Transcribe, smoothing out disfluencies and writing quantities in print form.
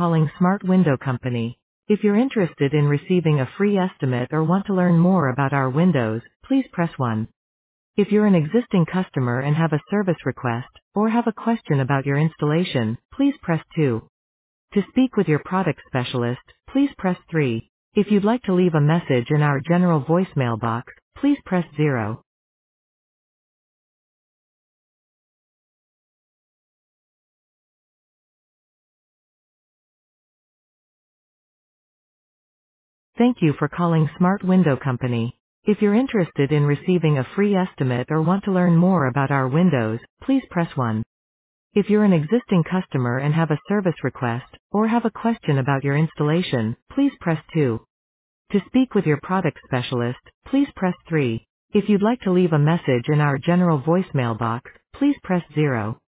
calling Smart Window Company. If you're interested in receiving a free estimate or want to learn more about our windows, please press 1. If you're an existing customer and have a service request, or have a question about your installation, please press 2. To speak with your product specialist, please press 3. If you'd like to leave a message in our general voicemail box, please press 0. Thank you for calling Smart Window Company. If you're interested in receiving a free estimate or want to learn more about our windows, please press 1. If you're an existing customer and have a service request, or have a question about your installation, please press 2. To speak with your product specialist, please press 3. If you'd like to leave a message in our general voicemail box, please press 0.